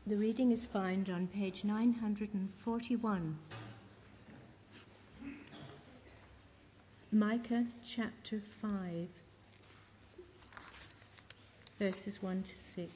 The reading is found on page 941. Micah chapter 5, verses 1 to 6.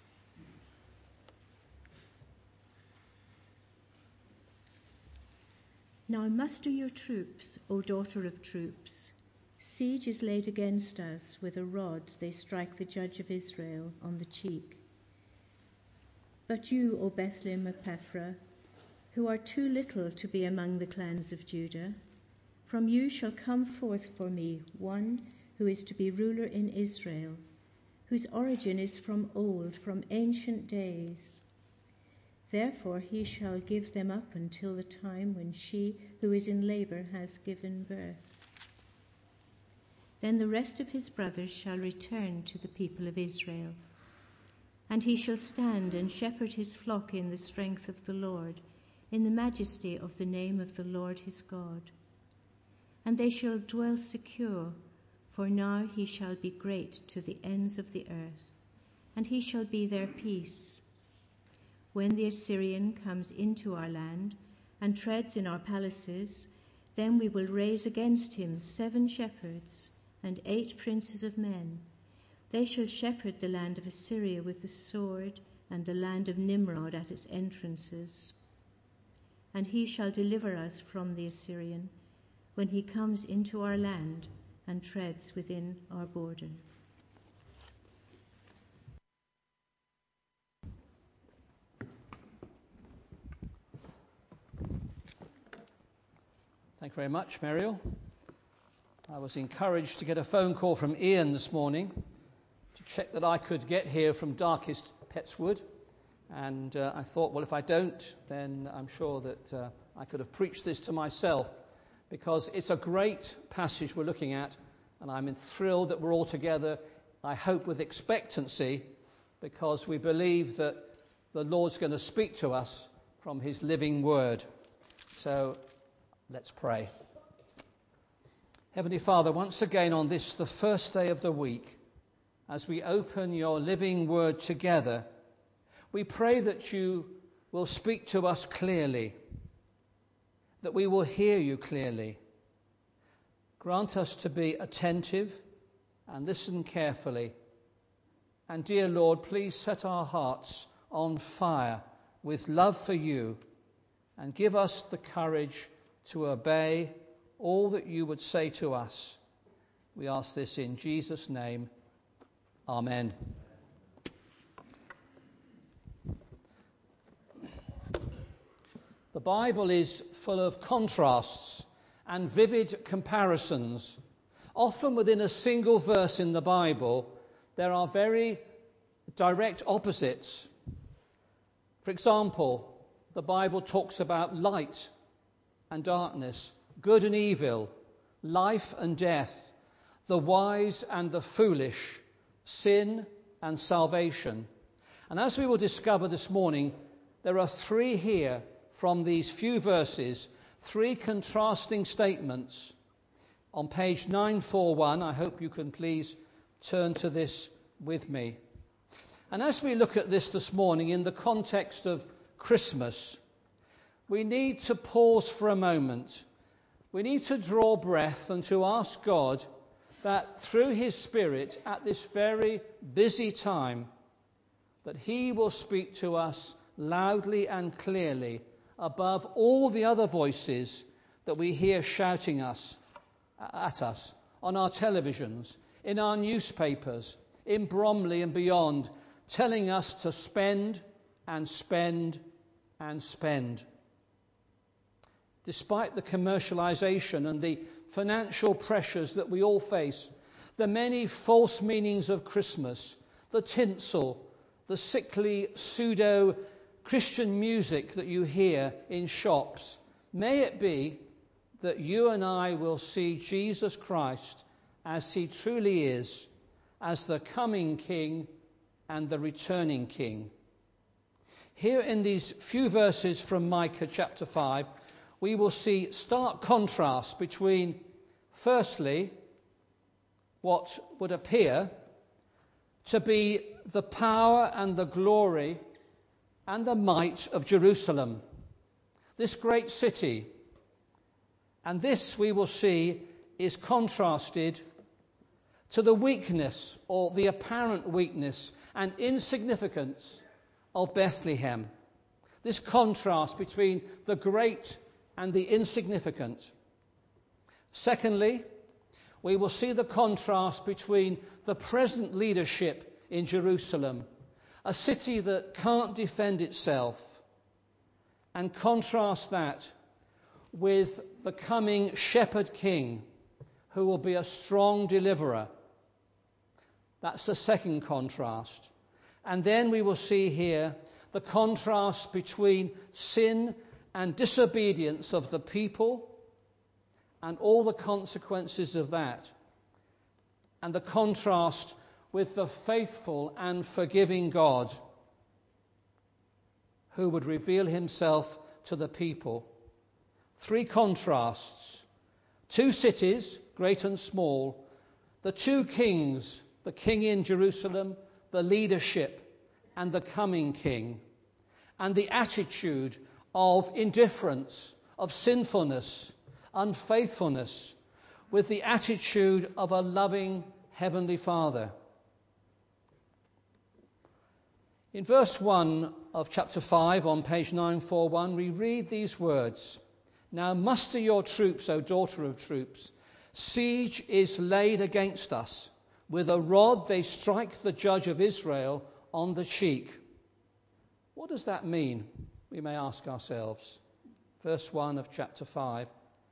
Now muster your troops, O daughter of troops. Siege is laid against us. With a rod they strike the judge of Israel on the cheek. But you, O Bethlehem Ephrathah, who are too little to be among the clans of Judah, from you shall come forth for me one who is to be ruler in Israel, whose origin is from old, from ancient days. Therefore he shall give them up until the time when she who is in labor has given birth. Then the rest of his brothers shall return to the people of Israel. And he shall stand and shepherd his flock in the strength of the Lord, in the majesty of the name of the Lord his God. And they shall dwell secure, for now he shall be great to the ends of the earth, and he shall be their peace. When the Assyrian comes into our land and treads in our palaces, then we will raise against him 7 shepherds and 8 princes of men. They shall shepherd the land of Assyria with the sword, and the land of Nimrod at its entrances. And he shall deliver us from the Assyrian when he comes into our land and treads within our border. Thank you very much, Muriel. I was encouraged to get a phone call from Ian this morning to check that I could get here from darkest Petswood. And I thought, well, if I don't, then I'm sure that I could have preached this to myself, because it's a great passage we're looking at, and I'm thrilled that we're all together, I hope with expectancy, because we believe that the Lord's going to speak to us from his living word. So let's pray. Heavenly Father, once again on this, the first day of the week, as we open your living word together, we pray that you will speak to us clearly, that we will hear you clearly. Grant us to be attentive and listen carefully. And dear Lord, please set our hearts on fire with love for you, and give us the courage to obey all that you would say to us. We ask this in Jesus' name. Amen. The Bible is full of contrasts and vivid comparisons. Often within a single verse in the Bible, there are very direct opposites. For example, the Bible talks about light and darkness, good and evil, life and death, the wise and the foolish, sin and salvation. And as we will discover this morning, there are 3 here from these few verses, 3 contrasting statements. On page 941, I hope you can please turn to this with me. And as we look at this morning in the context of Christmas, we need to pause for a moment. We need to draw breath and to ask God that through his Spirit at this very busy time, that he will speak to us loudly and clearly above all the other voices that we hear shouting at us on our televisions, in our newspapers, in Bromley and beyond, telling us to spend and spend and spend. Despite the commercialization and the financial pressures that we all face, the many false meanings of Christmas, the tinsel, the sickly pseudo-Christian music that you hear in shops, may it be that you and I will see Jesus Christ as he truly is, as the coming King and the returning King. Here in these few verses from Micah chapter 5, we will see stark contrast between, firstly, what would appear to be the power and the glory and the might of Jerusalem, this great city. And this, we will see, is contrasted to the weakness, or the apparent weakness and insignificance of Bethlehem. This contrast between the great and the insignificant. Secondly, we will see the contrast between the present leadership in Jerusalem, a city that can't defend itself, and contrast that with the coming shepherd king who will be a strong deliverer. That's the second contrast. And then we will see here the contrast between sin and disobedience of the people and all the consequences of that, and the contrast with the faithful and forgiving God who would reveal himself to the people. Three contrasts: two cities, great and small, the two kings, the king in Jerusalem, the leadership, and the coming king, and the attitude of indifference, of sinfulness, unfaithfulness, with the attitude of a loving Heavenly Father. In verse 1 of chapter 5 on page 941, we read these words: "Now muster your troops, O daughter of troops. Siege is laid against us. With a rod they strike the judge of Israel on the cheek." What does that mean? We may ask ourselves. Verse 1 of chapter 5.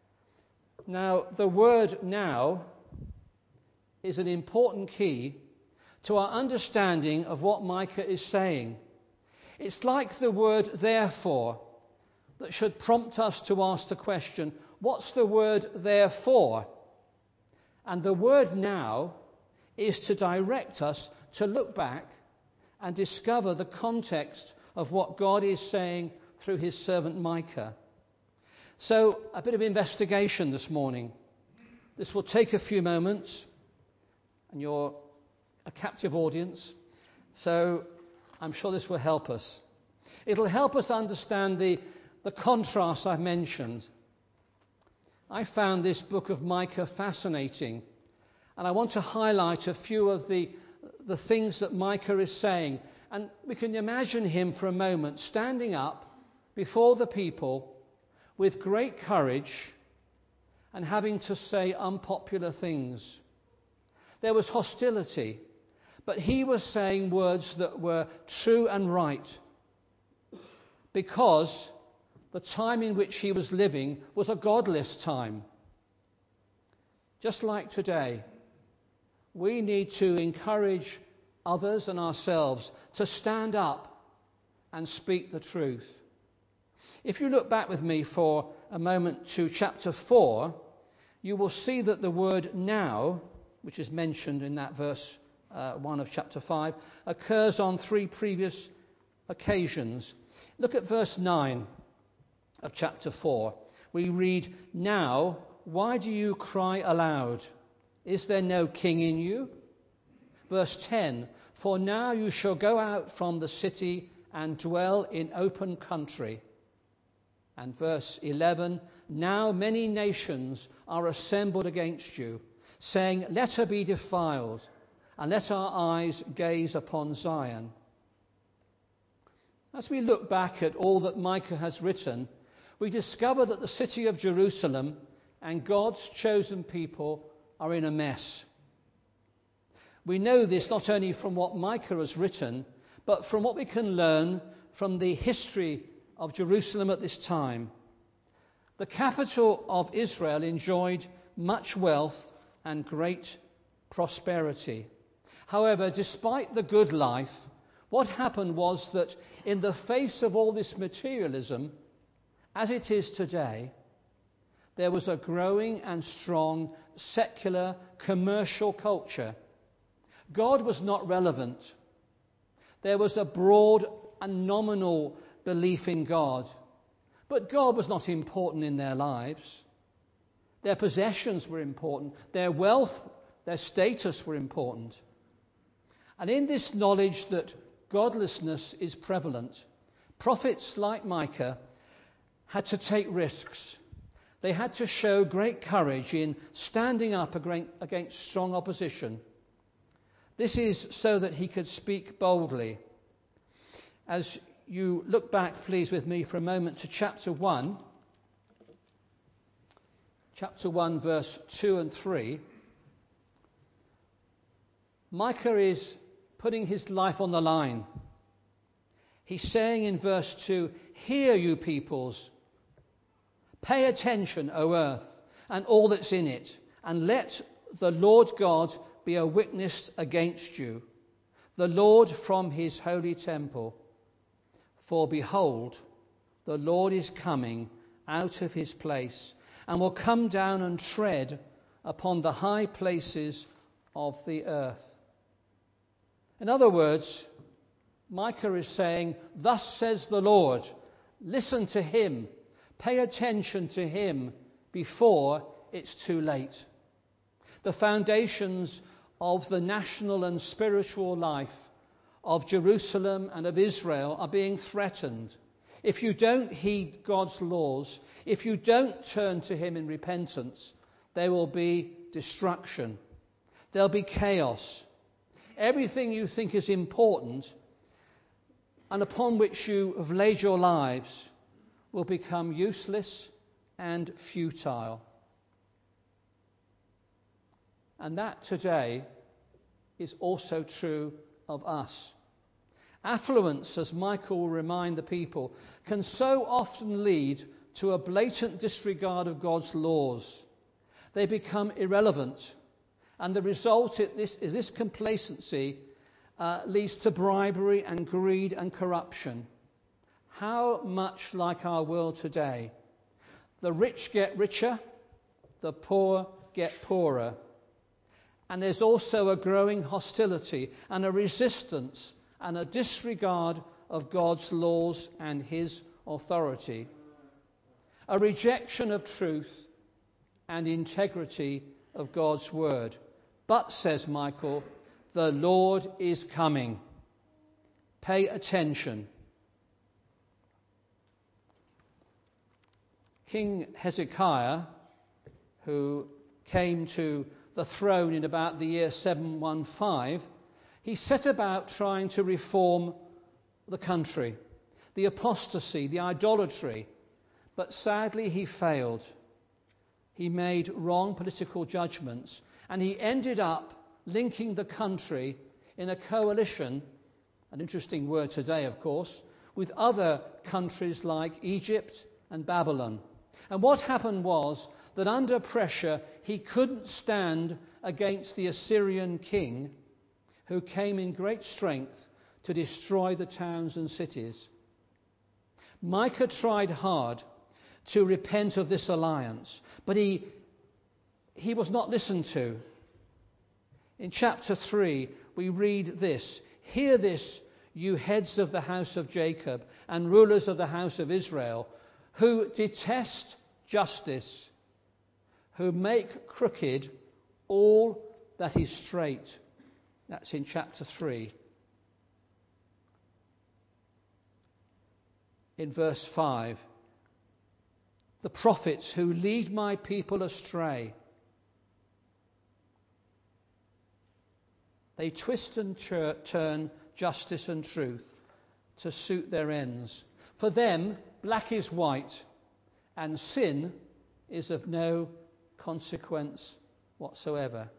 Now, the word "now" is an important key to our understanding of what Micah is saying. It's like the word "therefore" that should prompt us to ask the question, what's the word "therefore"? And the word "now" is to direct us to look back and discover the context of what God is saying through his servant Micah. So, a bit of investigation this morning. This will take a few moments, and you're a captive audience, so I'm sure this will help us. It'll help us understand the contrast I've mentioned. I found this book of Micah fascinating, and I want to highlight a few of the things that Micah is saying. And we can imagine him for a moment standing up before the people with great courage and having to say unpopular things. There was hostility, but he was saying words that were true and right, because the time in which he was living was a godless time. Just like today, we need to encourage others and ourselves to stand up and speak the truth. If you look back with me for a moment to chapter 4, you will see that the word "now," which is mentioned in that verse 1 of chapter 5, occurs on 3 previous occasions. Look at verse 9 of chapter 4. We read, "Now, why do you cry aloud? Is there no king in you?" Verse 10, "For now you shall go out from the city and dwell in open country." And verse 11, "Now many nations are assembled against you, saying, let her be defiled, and let our eyes gaze upon Zion." As we look back at all that Micah has written, we discover that the city of Jerusalem and God's chosen people are in a mess. We know this not only from what Micah has written, but from what we can learn from the history of Jerusalem at this time. The capital of Israel enjoyed much wealth and great prosperity. However, despite the good life, what happened was that in the face of all this materialism, as it is today, there was a growing and strong secular commercial culture. God was not relevant. There was a broad and nominal belief in God, but God was not important in their lives. Their possessions were important. Their wealth, their status were important. And in this knowledge that godlessness is prevalent, Prophets like Micah had to take risks. They had to show great courage in standing up against strong opposition. This is so that he could speak boldly. As you look back, please, with me for a moment to chapter 1. Chapter 1, verse 2 and 3. Micah is putting his life on the line. He's saying in verse 2, "Hear, you peoples. Pay attention, O earth, and all that's in it, and let the Lord God be a witness against you, the Lord from his holy temple. For behold, the Lord is coming out of his place, and will come down and tread upon the high places of the earth." In other words, Micah is saying, "Thus says the Lord." Listen to him. Pay attention to him before it's too late. The foundations of the national and spiritual life of Jerusalem and of Israel are being threatened. If you don't heed God's laws, if you don't turn to him in repentance, there will be destruction. There'll be chaos. Everything you think is important and upon which you have laid your lives will become useless and futile. And that today is also true of us. Affluence, as Micah will remind the people, can so often lead to a blatant disregard of God's laws. They become irrelevant, and the result is this complacency leads to bribery and greed and corruption. How much like our world today. The rich get richer, the poor get poorer. And there's also a growing hostility and a resistance and a disregard of God's laws and his authority. A rejection of truth and integrity of God's word. But, says Michael, the Lord is coming. Pay attention. King Hezekiah, who came to the throne in about the year 715, he set about trying to reform the country, the apostasy, the idolatry, but sadly he failed. He made wrong political judgments, and he ended up linking the country in a coalition, an interesting word today, of course, with other countries like Egypt and Babylon. And what happened was that under pressure he couldn't stand against the Assyrian king, who came in great strength to destroy the towns and cities. Micah tried hard to repent of this alliance, but he was not listened to. In chapter 3 we read this: "Hear this, you heads of the house of Jacob and rulers of the house of Israel, who detest justice, who make crooked all that is straight." That's in chapter 3. In verse 5, "The prophets who lead my people astray, they twist and turn justice and truth to suit their ends. For them, black is white, and sin is of no consequence whatsoever."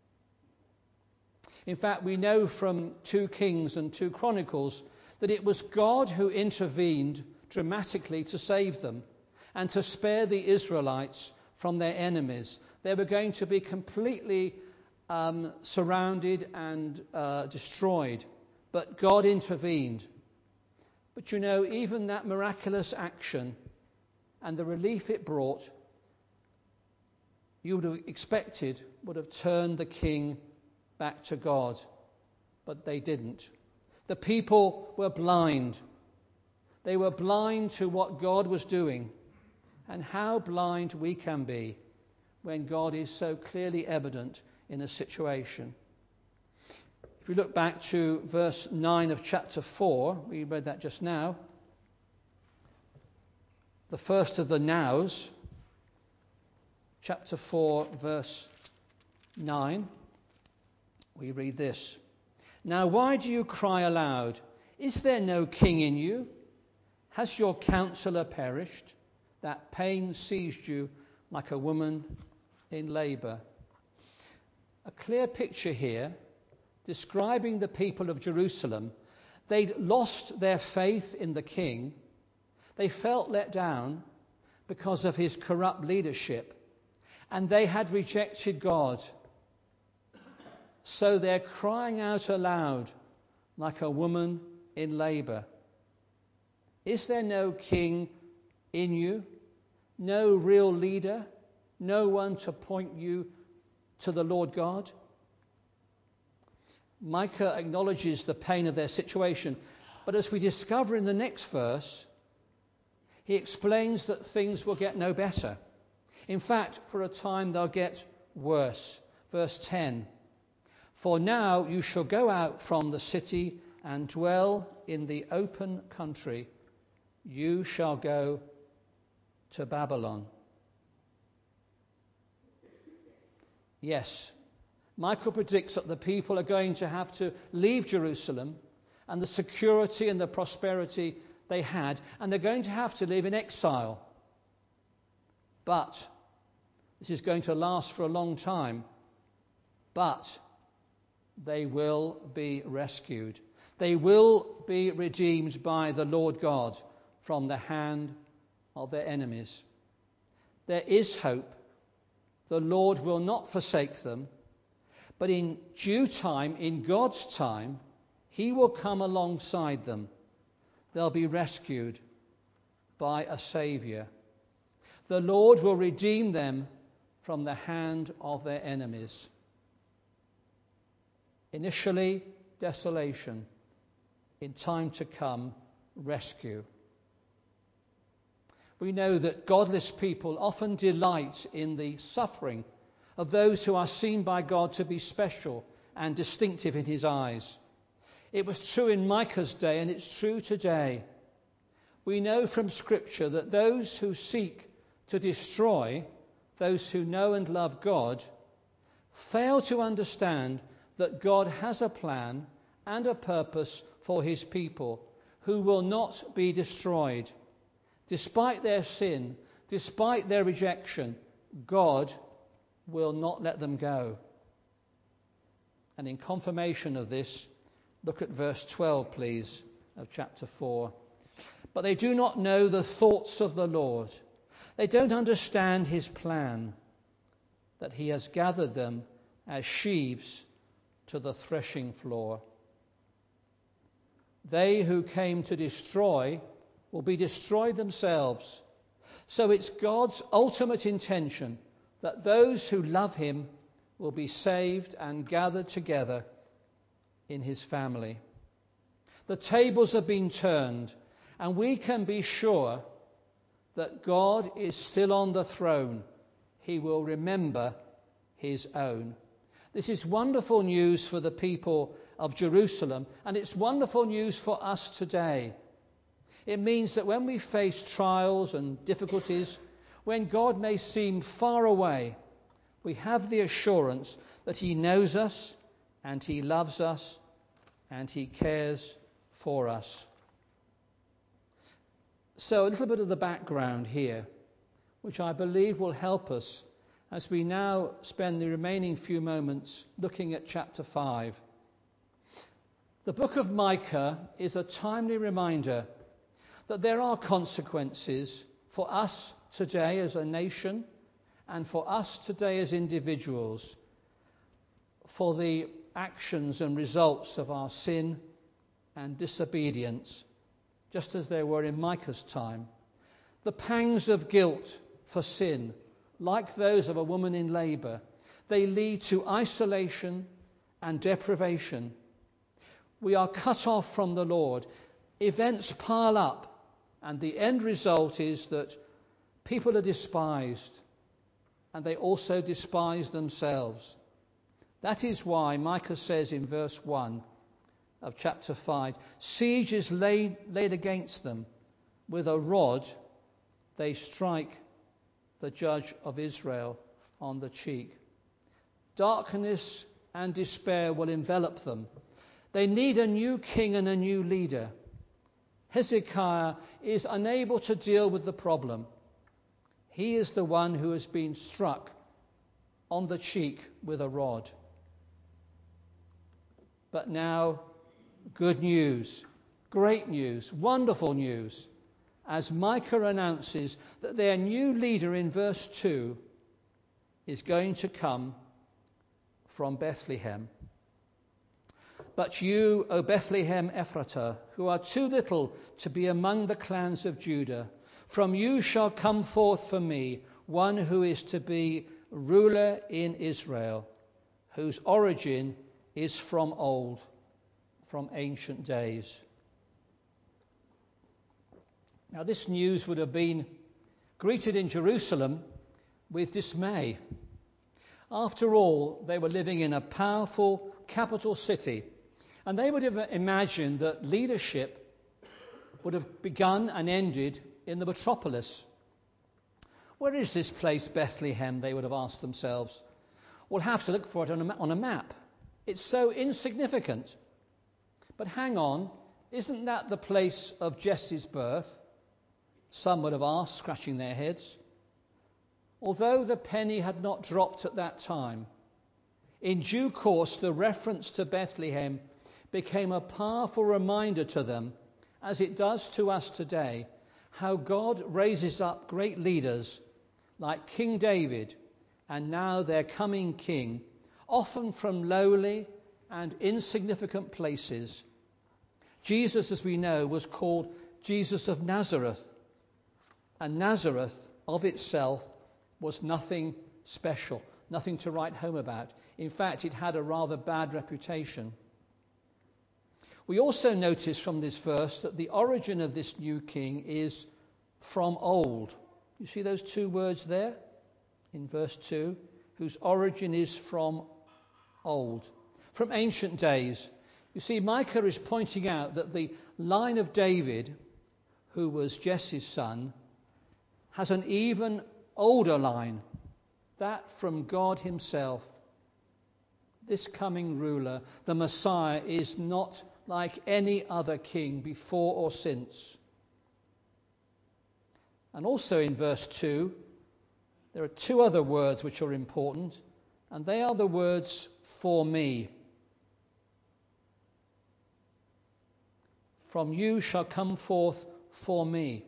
In fact, we know from 2 Kings and 2 Chronicles that it was God who intervened dramatically to save them and to spare the Israelites from their enemies. They were going to be completely surrounded and destroyed, but God intervened. But you know, even that miraculous action and the relief it brought, you would have expected would have turned the king back to God, but they didn't. The people were blind. They were blind to what God was doing, and how blind we can be when God is so clearly evident in a situation. If we look back to verse 9 of chapter 4, we read that just now, The first of the nows, chapter 4, verse 9, we read this. Now why do you cry aloud? Is there no king in you? Has your counselor perished? That pain seized you like a woman in labor. A clear picture here describing the people of Jerusalem. They'd lost their faith in the king. They felt let down because of his corrupt leadership, and they had rejected God. So they're crying out aloud like a woman in labor. Is there no king in you? No real leader? No one to point you to the Lord God? Micah acknowledges the pain of their situation, but as we discover in the next verse, he explains that things will get no better. In fact, for a time they'll get worse. Verse 10, for now you shall go out from the city and dwell in the open country. You shall go to Babylon. Yes, Michael predicts that the people are going to have to leave Jerusalem and the security and the prosperity they had, and they're going to have to live in exile. But this is going to last for a long time. But they will be rescued. They will be redeemed by the Lord God from the hand of their enemies. There is hope. The Lord will not forsake them, but in due time, in God's time, he will come alongside them. They'll be rescued by a Saviour. The Lord will redeem them from the hand of their enemies. Initially, desolation. In time to come, rescue. We know that godless people often delight in the suffering of those who are seen by God to be special and distinctive in his eyes. It was true in Micah's day, and it's true today. We know from Scripture that those who seek to destroy those who know and love God fail to understand that God has a plan and a purpose for his people who will not be destroyed. Despite their sin, despite their rejection, God will not let them go. And in confirmation of this, look at verse 12, please, of chapter 4. But they do not know the thoughts of the Lord. They don't understand his plan, that he has gathered them as sheaves to the threshing floor. They who came to destroy will be destroyed themselves. So it's God's ultimate intention that those who love him will be saved and gathered together in his family. The tables have been turned, and we can be sure that God is still on the throne. He will remember his own. This is wonderful news for the people of Jerusalem, and it's wonderful news for us today. It means that when we face trials and difficulties, when God may seem far away, we have the assurance that he knows us and he loves us and he cares for us. So a little bit of the background here, which I believe will help us as we now spend the remaining few moments looking at chapter 5. The book of Micah is a timely reminder that there are consequences for us today as a nation and for us today as individuals for the actions and results of our sin and disobedience, just as there were in Micah's time. The pangs of guilt for sin, like those of a woman in labor, they lead to isolation and deprivation. We are cut off from the Lord. Events pile up, and the end result is that people are despised, and they also despise themselves. That is why Micah says in verse 1 of chapter 5, siege is laid against them. With a rod they strike the judge of Israel on the cheek. Darkness and despair will envelop them. They need a new king and a new leader. Hezekiah is unable to deal with the problem. He is the one who has been struck on the cheek with a rod. But now, good news, great news, wonderful news, as Micah announces that their new leader in verse 2 is going to come from Bethlehem. But you, O Bethlehem Ephratah, who are too little to be among the clans of Judah, from you shall come forth for me one who is to be ruler in Israel, whose origin is from old, from ancient days. Now, this news would have been greeted in Jerusalem with dismay. After all, they were living in a powerful capital city, and they would have imagined that leadership would have begun and ended in the metropolis. Where is this place, Bethlehem? They would have asked themselves. We'll have to look for it on a map. It's so insignificant. But hang on, isn't that the place of Jesse's birth? Some would have asked, scratching their heads. Although the penny had not dropped at that time, in due course the reference to Bethlehem became a powerful reminder to them, as it does to us today, how God raises up great leaders like King David and now their coming king, often from lowly and insignificant places. Jesus, as we know, was called Jesus of Nazareth, and Nazareth of itself was nothing special, nothing to write home about. In fact, it had a rather bad reputation. We also notice from this verse that the origin of this new king is from old. You see those two words there in verse 2, whose origin is from old, from ancient days. You see, Micah is pointing out that the line of David, who was Jesse's son, has an even older line, that from God himself. This coming ruler, the Messiah, is not like any other king before or since. And also in verse 2, there are two other words which are important, and they are the words "for me." From you shall come forth for me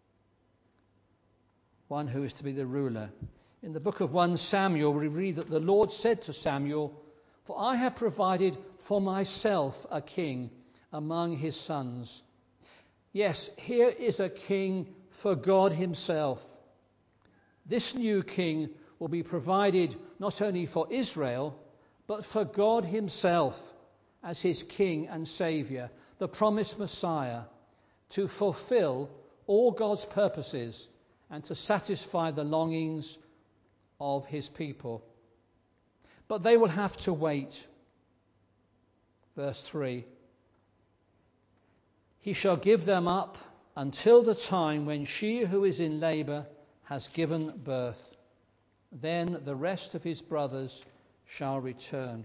one who is to be the ruler. In the book of 1 Samuel, we read that the Lord said to Samuel, "For I have provided for myself a king among his sons." Yes, here is a king for God himself. This new king will be provided not only for Israel, but for God himself as his king and saviour, the promised Messiah, to fulfill all God's purposes and to satisfy the longings of his people. But they will have to wait. Verse 3, "He shall give them up until the time when she who is in labour has given birth. Then the rest of his brothers shall return."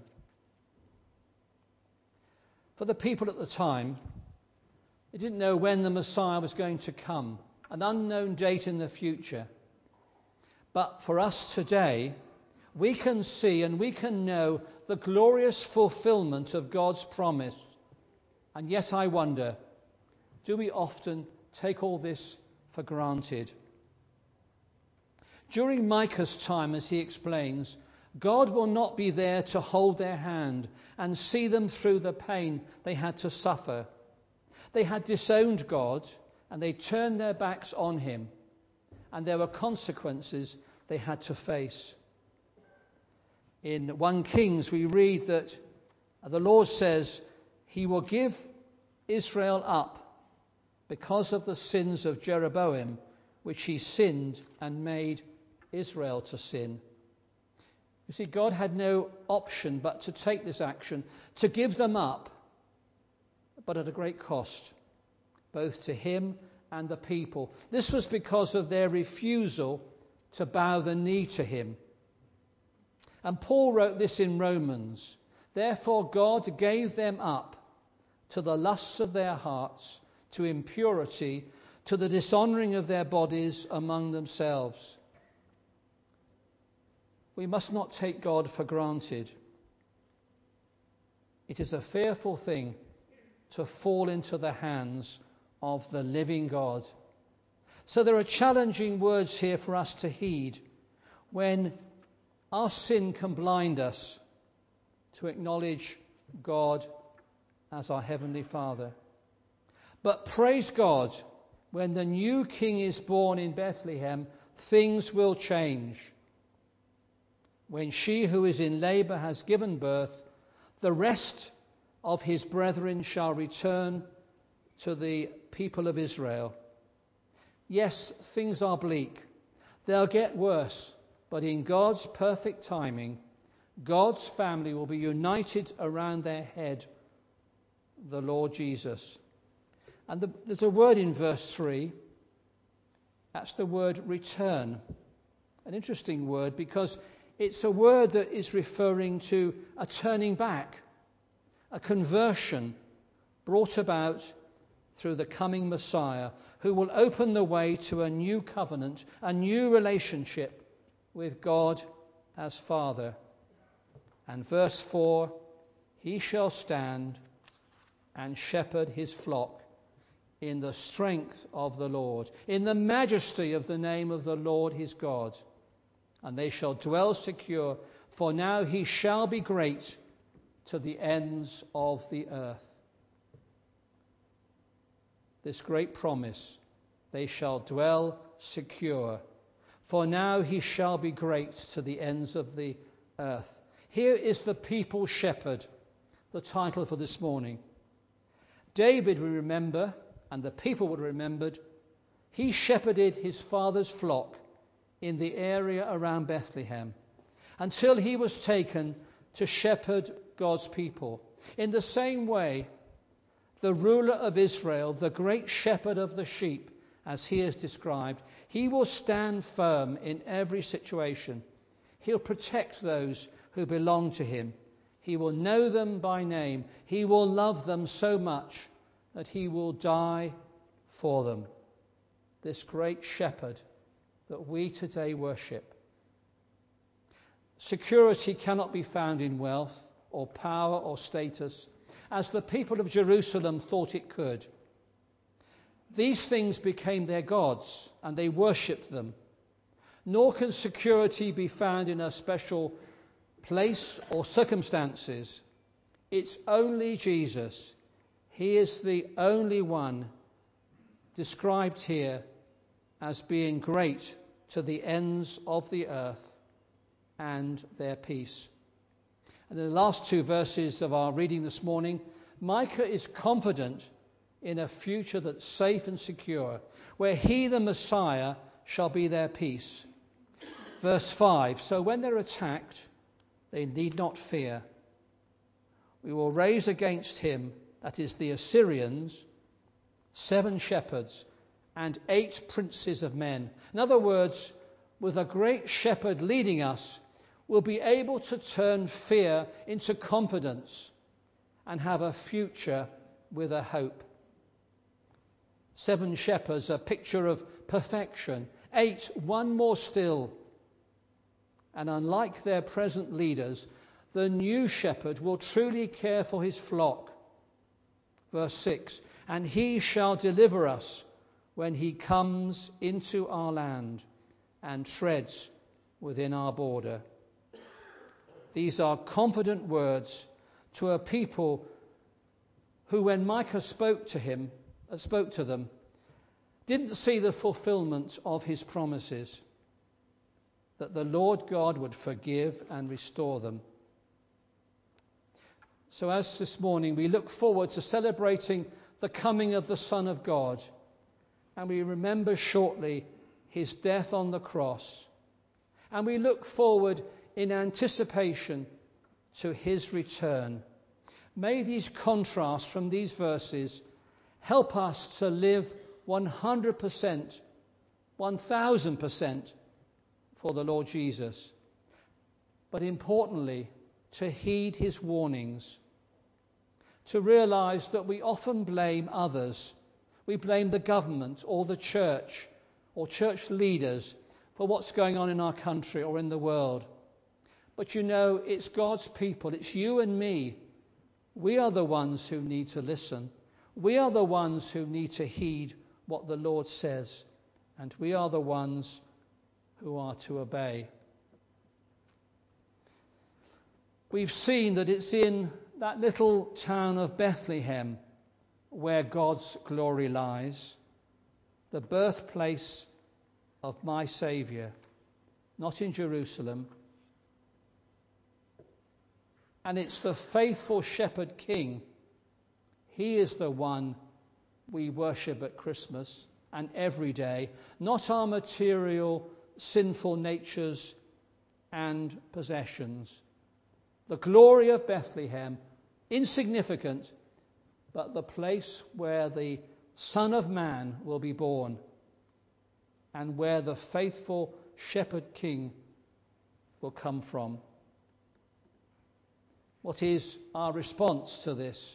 For the people at the time, they didn't know when the Messiah was going to come, an unknown date in the future. But for us today, we can see and we can know the glorious fulfillment of God's promise. And yet I wonder, do we often take all this for granted? During Micah's time, as he explains, God will not be there to hold their hand and see them through the pain they had to suffer. They had disowned God and they turned their backs on him, and there were consequences they had to face. In 1 Kings we read that the Lord says he will give Israel up because of the sins of Jeroboam, which he sinned and made Israel to sin. You see, God had no option but to take this action, to give them up, but at a great cost, both to him and the people. This was because of their refusal to bow the knee to him. And Paul wrote this in Romans. Therefore God gave them up to the lusts of their hearts, to impurity, to the dishonouring of their bodies among themselves. We must not take God for granted. It is a fearful thing to fall into the hands of the living God. So there are challenging words here for us to heed when our sin can blind us to acknowledge God as our Heavenly Father. But praise God, when the new King is born in Bethlehem, things will change. When she who is in labour has given birth, the rest of his brethren shall return to the people of Israel. Yes, things are bleak. They'll get worse, but in God's perfect timing, God's family will be united around their head, the Lord Jesus. And there's a word in verse 3. That's the word return. An interesting word because it's a word that is referring to a turning back, a conversion brought about through the coming Messiah, who will open the way to a new covenant, a new relationship with God as Father. And verse 4, he shall stand and shepherd his flock in the strength of the Lord, in the majesty of the name of the Lord his God. And they shall dwell secure, for now he shall be great to the ends of the earth. This great promise, they shall dwell secure, for now he shall be great to the ends of the earth. Here is the people shepherd, the title for this morning. David, we remember, and the people would have remembered, he shepherded his father's flock in the area around Bethlehem until he was taken to shepherd God's people. In the same way, the ruler of Israel, the great shepherd of the sheep, as he is described, he will stand firm in every situation. He'll protect those who belong to him. He will know them by name. He will love them so much that he will die for them. This great shepherd that we today worship. Security cannot be found in wealth or power or status, as the people of Jerusalem thought it could. These things became their gods, and they worshipped them. Nor can security be found in a special place or circumstances. It's only Jesus. He is the only one described here as being great to the ends of the earth and their peace. And in the last two verses of our reading this morning, Micah is confident in a future that's safe and secure, where he, the Messiah, shall be their peace. Verse 5, so when they're attacked, they need not fear. We will raise against him, that is the Assyrians, 7 shepherds and 8 princes of men. In other words, with a great shepherd leading us, we'll be able to turn fear into confidence and have a future with a hope. 7 shepherds, a picture of perfection. 8, one more still. And unlike their present leaders, the new shepherd will truly care for his flock. Verse 6, and he shall deliver us when he comes into our land and treads within our border. These are confident words to a people who, when Micah spoke to them, didn't see the fulfillment of his promises, that the Lord God would forgive and restore them. So as this morning we look forward to celebrating the coming of the Son of God, and we remember shortly his death on the cross, and we look forward in anticipation to his return. May these contrasts from these verses help us to live 100%, 1,000% for the Lord Jesus. But importantly, to heed his warnings, to realize that we often blame others. We blame the government or the church or church leaders for what's going on in our country or in the world. But you know, it's God's people, it's you and me. We are the ones who need to listen. We are the ones who need to heed what the Lord says. And we are the ones who are to obey. We've seen that it's in that little town of Bethlehem where God's glory lies, the birthplace of my Saviour, not in Jerusalem. And it's the faithful shepherd king. He is the one we worship at Christmas and every day, not our material, sinful natures and possessions. The glory of Bethlehem, insignificant, but the place where the Son of Man will be born and where the faithful shepherd king will come from. What is our response to this?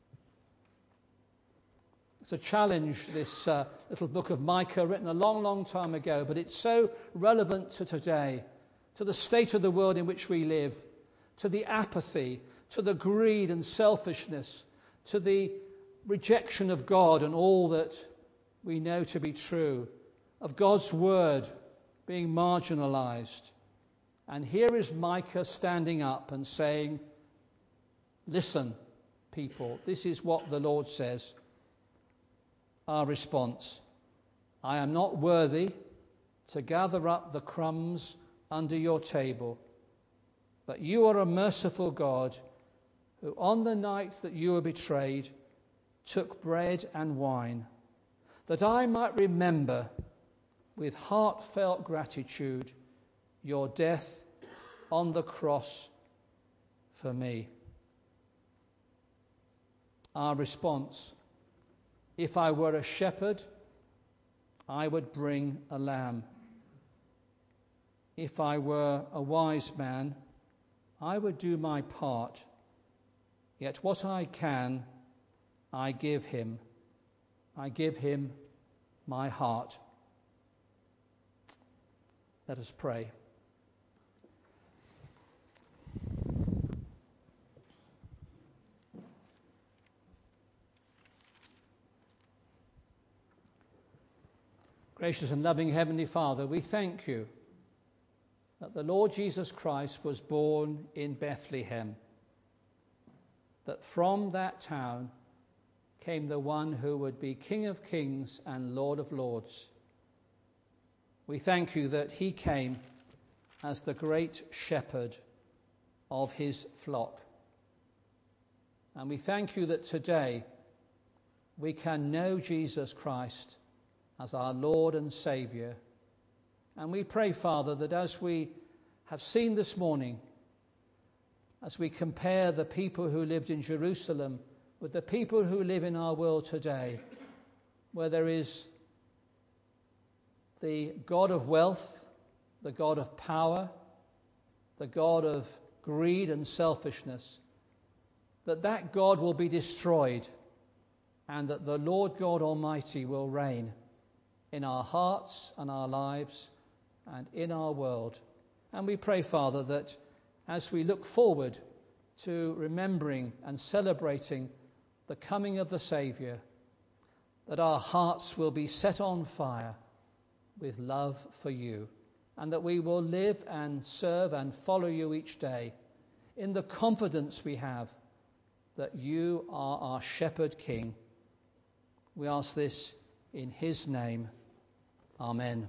It's a challenge, this little book of Micah, written a long, long time ago, but it's so relevant to today, to the state of the world in which we live, to the apathy, to the greed and selfishness, to the rejection of God and all that we know to be true, of God's word being marginalized. And here is Micah standing up and saying, listen, people, this is what the Lord says. Our response: I am not worthy to gather up the crumbs under your table, but you are a merciful God who on the night that you were betrayed took bread and wine, that I might remember with heartfelt gratitude your death on the cross for me. Our response: if I were a shepherd, I would bring a lamb. If I were a wise man, I would do my part. Yet what I can, I give him. I give him my heart. Let us pray. Gracious and loving Heavenly Father, we thank you that the Lord Jesus Christ was born in Bethlehem, that from that town came the one who would be King of Kings and Lord of Lords. We thank you that he came as the great shepherd of his flock. And we thank you that today we can know Jesus Christ as our Lord and Saviour. And we pray, Father, that as we have seen this morning, as we compare the people who lived in Jerusalem with the people who live in our world today, where there is the God of wealth, the God of power, the God of greed and selfishness, that God will be destroyed and that the Lord God Almighty will reign in our hearts and our lives and in our world. And we pray, Father, that as we look forward to remembering and celebrating the coming of the Saviour, that our hearts will be set on fire with love for you, and that we will live and serve and follow you each day in the confidence we have that you are our shepherd king. We ask this in his name. Amen.